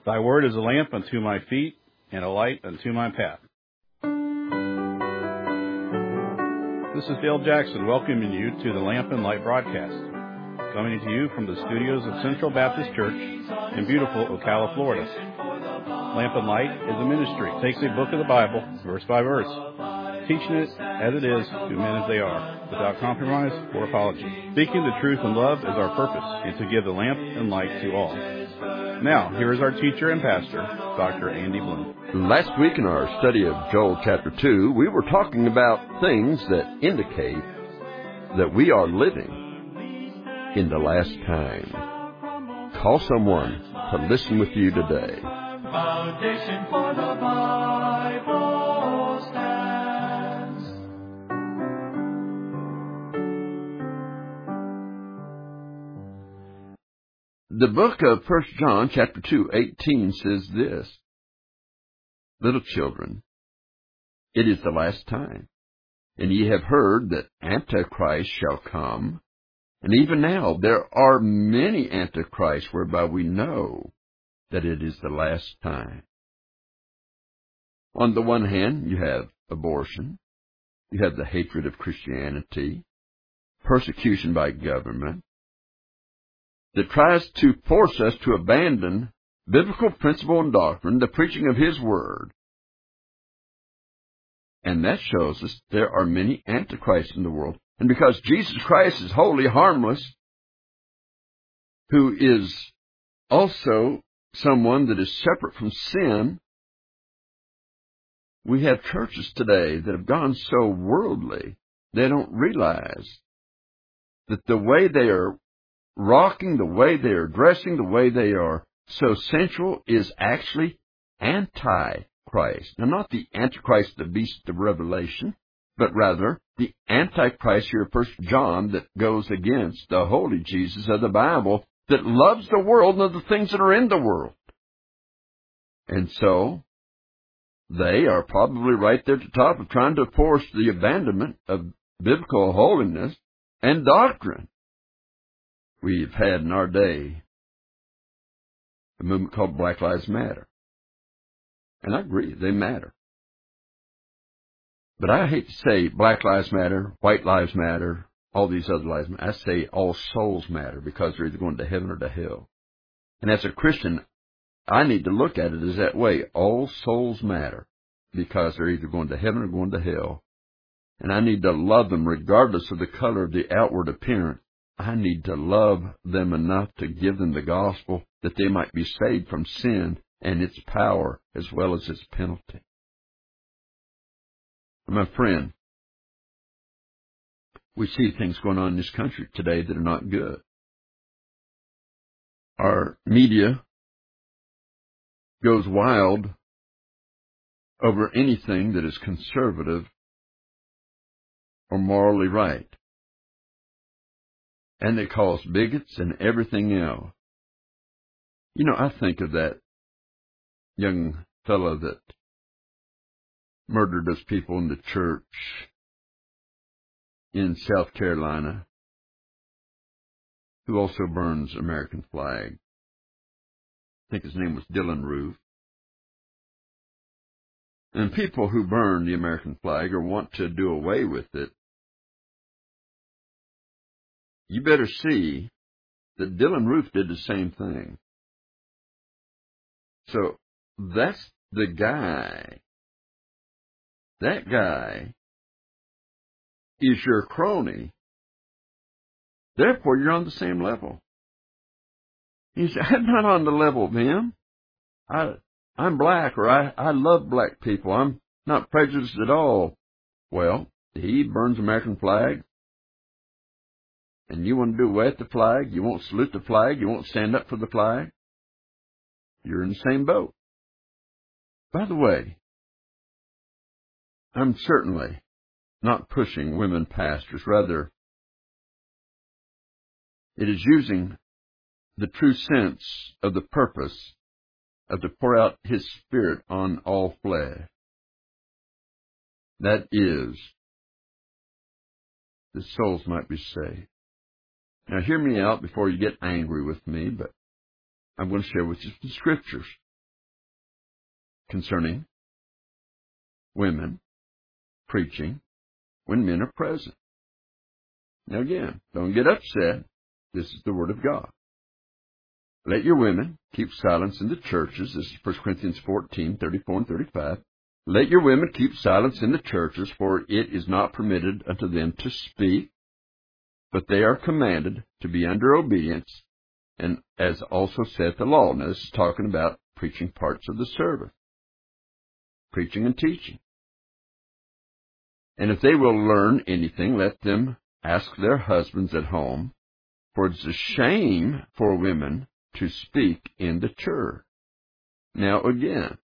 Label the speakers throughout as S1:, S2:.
S1: Thy word is a lamp unto my feet and a light unto my path. This is Dale Jackson welcoming you to the Lamp and Light broadcast, coming to you from the studios of Central Baptist Church in beautiful Ocala, Florida. Lamp and Light is a ministry. It takes a book of the Bible, verse by verse, teaching it as it is to men as they are, without compromise or apology. Speaking the truth in love is our purpose, and to give the lamp and light to all. Now, here is our teacher and pastor, Dr. Andy Bloom.
S2: Last week in our study of Joel chapter 2, we were talking about things that indicate that we are living in the last time. Call someone to listen with you today.
S3: Foundation for the Bible stands.
S2: The book of 1 John chapter 2:18 says this, Little children, it is the last time, and ye have heard that Antichrist shall come, and even now there are many Antichrists whereby we know that it is the last time. On the one hand, you have abortion, you have the hatred of Christianity, persecution by government, that tries to force us to abandon biblical principle and doctrine, the preaching of His Word. And that shows us there are many antichrists in the world. And because Jesus Christ is wholly harmless, who is also someone that is separate from sin, we have churches today that have gone so worldly, they don't realize that the way they are rocking, the way they are dressing, the way they are so sensual is actually anti-Christ. Now, not the Antichrist, the beast of Revelation, but rather the Antichrist here, 1 John, that goes against the holy Jesus of the Bible, that loves the world and the things that are in the world. And so, they are probably right there at the top of trying to force the abandonment of biblical holiness and doctrine. We've had in our day a movement called Black Lives Matter. And I agree, they matter. But I hate to say Black Lives Matter, White Lives Matter, all these other lives matter. I say all souls matter because they're either going to heaven or to hell. And as a Christian, I need to look at it as that way. All souls matter because they're either going to heaven or going to hell. And I need to love them regardless of the color of the outward appearance. I need to love them enough to give them the gospel that they might be saved from sin and its power as well as its penalty. My friend, we see things going on in this country today that are not good. Our media goes wild over anything that is conservative or morally right. And they call us bigots and everything else. You know, I think of that young fellow that murdered those people in the church in South Carolina, who also burns American flag. I think his name was Dylan Roof. And people who burn the American flag or want to do away with it, you better see that Dylan Roof did the same thing. So that's the guy. That guy is your crony. Therefore, you're on the same level. You say, I'm not on the level of him. I'm black, or I love black people. I'm not prejudiced at all. Well, he burns American flag. And you want to do away with the flag, you won't salute the flag, you won't stand up for the flag, you're in the same boat. By the way, I'm certainly not pushing women pastors. Rather, it is using the true sense of the purpose of to pour out His Spirit on all flesh. That is, the souls might be saved. Now, hear me out before you get angry with me, but I'm going to share with you some scriptures. concerning women preaching when men are present. Now again, don't get upset. This is the Word of God. Let your women keep silence in the churches. This is 1 Corinthians 14, 34 and 35. Let your women keep silence in the churches, for it is not permitted unto them to speak, but they are commanded to be under obedience, and as also saith the law. Now this is talking about preaching parts of the service, preaching and teaching. And if they will learn anything, let them ask their husbands at home, for it is a shame for women to speak in the church. Now again,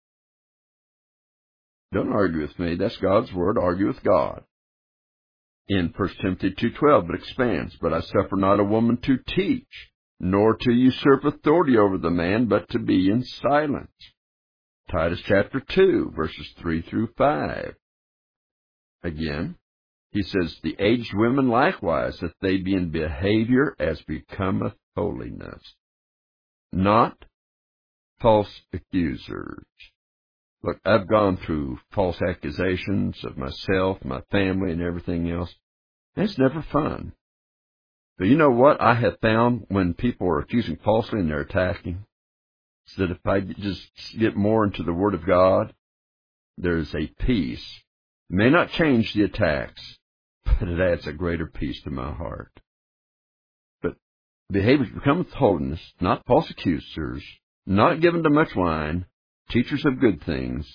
S2: don't argue with me. That's God's Word. Argue with God. In 1 Timothy 2:12, it expands, but I suffer not a woman to teach, nor to usurp authority over the man, but to be in silence. Titus chapter 2, verses 3 through 5. Again, he says, the aged women likewise, that they be in behavior as becometh holiness, not false accusers. Look, I've gone through false accusations of myself, my family, and everything else. And it's never fun. But you know what I have found when people are accusing falsely and they're attacking? Is that if I just get more into the Word of God, there's a peace. It may not change the attacks, but it adds a greater peace to my heart. But behavior becometh holiness, not false accusers, not given to much wine, teachers of good things,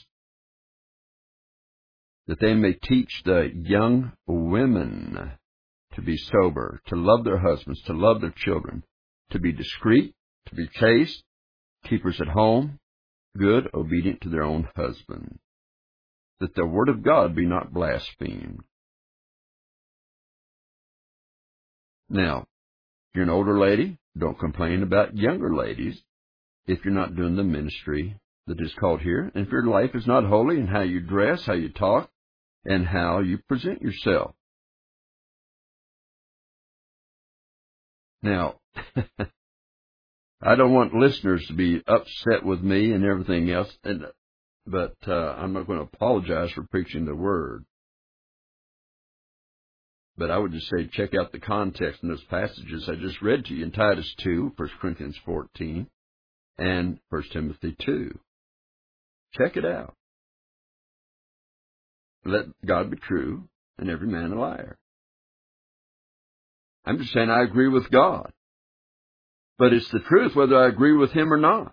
S2: that they may teach the young women to be sober, to love their husbands, to love their children, to be discreet, to be chaste, keepers at home, good, obedient to their own husband, that the word of God be not blasphemed. Now, if you're an older lady, don't complain about younger ladies if you're not doing the ministry that is called here, and if your life is not holy in how you dress, how you talk, and how you present yourself. Now, I don't want listeners to be upset with me and everything else, but I'm not going to apologize for preaching the Word. But I would just say check out the context in those passages I just read to you in Titus 2, 1 Corinthians 14, and 1 Timothy 2. Check it out. Let God be true and every man a liar. I'm just saying I agree with God. But it's the truth whether I agree with Him or not.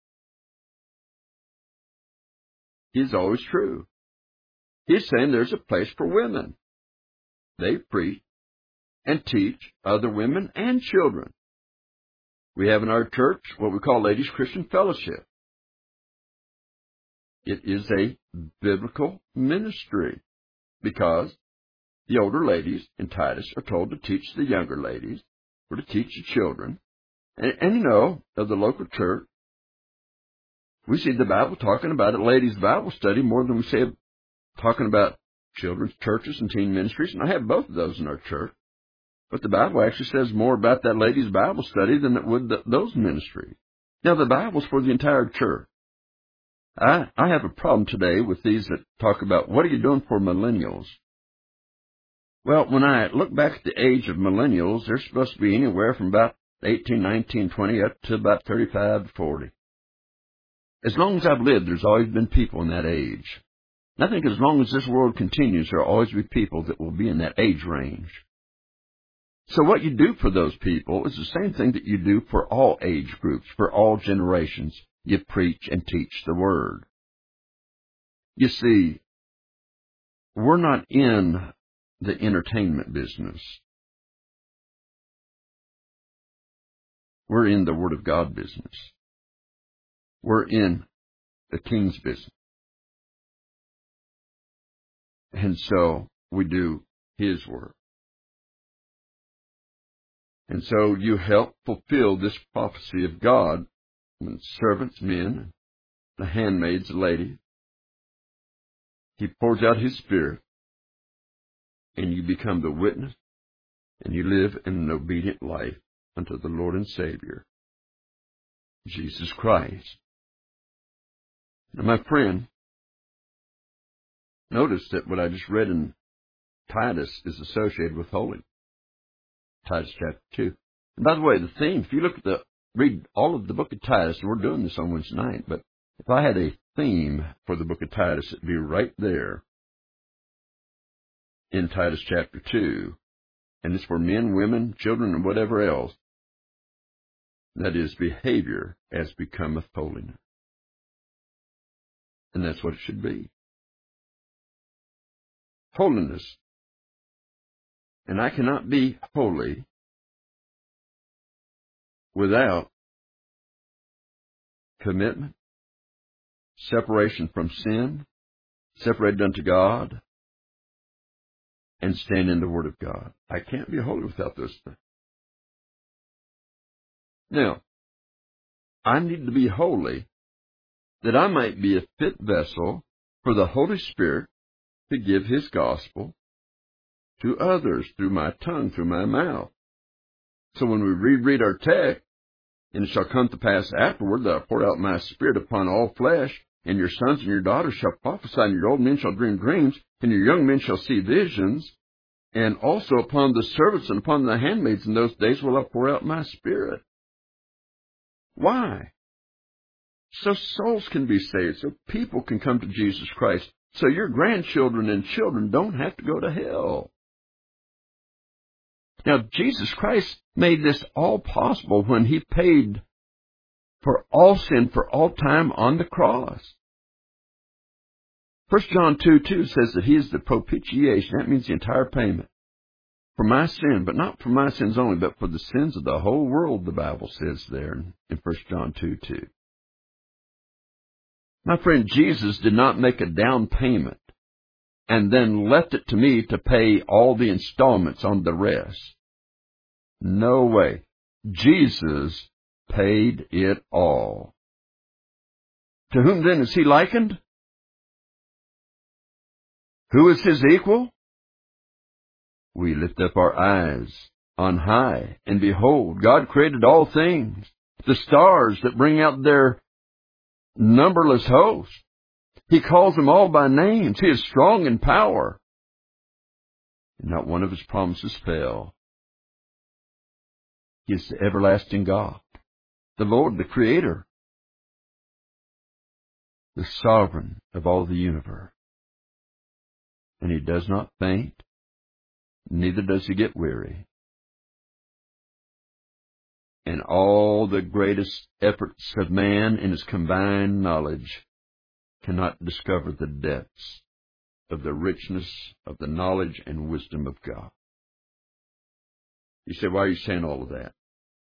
S2: He's always true. He's saying there's a place for women. They preach and teach other women and children. We have in our church what we call Ladies Christian Fellowship. It is a biblical ministry because the older ladies in Titus are told to teach the younger ladies or to teach the children. And you know, of the local church, we see the Bible talking about a ladies' Bible study more than we see it talking about children's churches and teen ministries. And I have both of those in our church. But the Bible actually says more about that ladies' Bible study than it would those ministries. Now, the Bible's for the entire church. I have a problem today with these that talk about, what are you doing for millennials? Well, when I look back at the age of millennials, they're supposed to be anywhere from about 18, 19, 20, up to about 35 to 40. As long as I've lived, there's always been people in that age. And I think as long as this world continues, there will always be people that will be in that age range. So what you do for those people is the same thing that you do for all age groups, for all generations. You preach and teach the Word. You see, we're not in the entertainment business. We're in the Word of God business. We're in the King's business. And so we do His work. And so you help fulfill this prophecy of God when servants, men, the handmaids, the ladies, He pours out His Spirit, and you become the witness, and you live in an obedient life unto the Lord and Savior, Jesus Christ. And my friend, notice that what I just read in Titus is associated with holiness. Titus chapter 2. And by the way, the theme, if you look at read all of the book of Titus, and we're doing this on Wednesday night, but if I had a theme for the book of Titus, it'd be right there in Titus chapter 2. And it's for men, women, children, and whatever else. That is, behavior as becometh holiness. And that's what it should be. Holiness. And I cannot be holy without commitment, separation from sin, separated unto God, and stand in the Word of God. I can't be holy without those things. Now, I need to be holy that I might be a fit vessel for the Holy Spirit to give His gospel to others through my tongue, through my mouth. So when we reread our text, and it shall come to pass afterward that I pour out my Spirit upon all flesh, and your sons and your daughters shall prophesy, and your old men shall dream dreams, and your young men shall see visions, and also upon the servants and upon the handmaids in those days will I pour out my Spirit. Why? So souls can be saved, so people can come to Jesus Christ, so your grandchildren and children don't have to go to hell. Now, Jesus Christ made this all possible when He paid for all sin for all time on the cross. 1 John 2:2 says that He is the propitiation. That means the entire payment for my sin, but not for my sins only, but for the sins of the whole world, the Bible says there in 1 John 2:2. My friend, Jesus did not make a down payment and then left it to me to pay all the installments on the rest. No way. Jesus paid it all. To whom then is He likened? Who is His equal? We lift up our eyes on high, and behold, God created all things, the stars that bring out their numberless host. He calls them all by names. He is strong in power, and not one of His promises fell. He is the everlasting God, the Lord, the Creator, the sovereign of all the universe. And He does not faint, neither does He get weary. And all the greatest efforts of man in his combined knowledge cannot discover the depths of the richness of the knowledge and wisdom of God. You say, why are you saying all of that?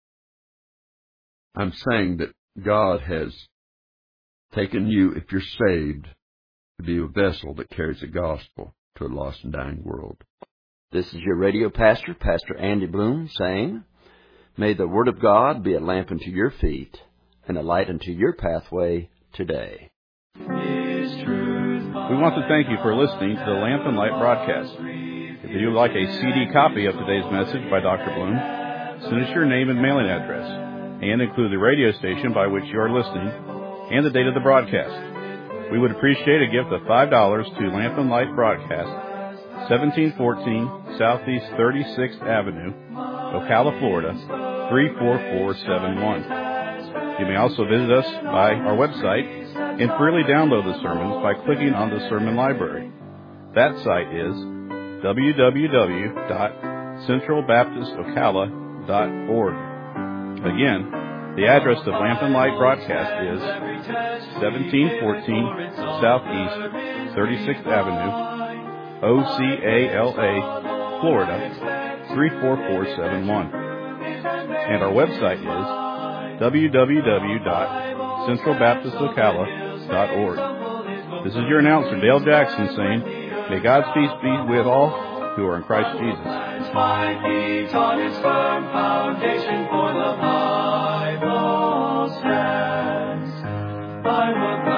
S2: I'm saying that God has taken you, if you're saved, to be a vessel that carries the gospel to a lost and dying world.
S4: This is your radio pastor, Pastor Andy Bloom, saying, may the Word of God be a lamp unto your feet and a light unto your pathway today.
S1: We want to thank you for listening to the Lamp and Light broadcast. If you would like a CD copy of today's message by Dr. Bloom, send us your name and mailing address, and include the radio station by which you are listening and the date of the broadcast. We would appreciate a gift of $5 to Lamp and Light Broadcast, 1714 Southeast 36th Avenue, Ocala, Florida, 34471. You may also visit us by our website and freely download the sermons by clicking on the sermon library. That site is www.centralbaptistocala.org. Again, the address of Lamp and Light Broadcast is 1714 Southeast 36th Avenue, Ocala, Florida, 34471. And our website is www.centralbaptistocala.org. This is your announcer, Dale Jackson, saying, may God's peace be with all who are in Christ Jesus.
S3: My feet on His firm foundation, for the Bible stands. I will